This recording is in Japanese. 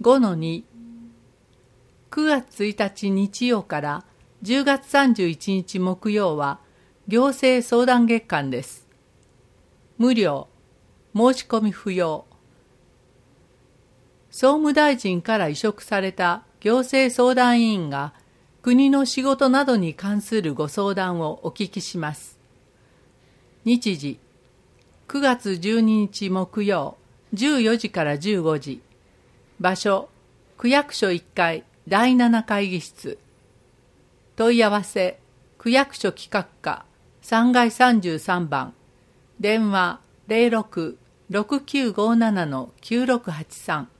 5-2 9月1日日曜から10月31日木曜は行政相談月間です。無料、申し込み不要。総務大臣から委嘱された行政相談委員が国の仕事などに関するご相談をお聞きします。日時、9月12日木曜、14時から15時。場所、区役所1階第7会議室。問い合わせ、区役所企画課3階33番。電話 06-6957-9683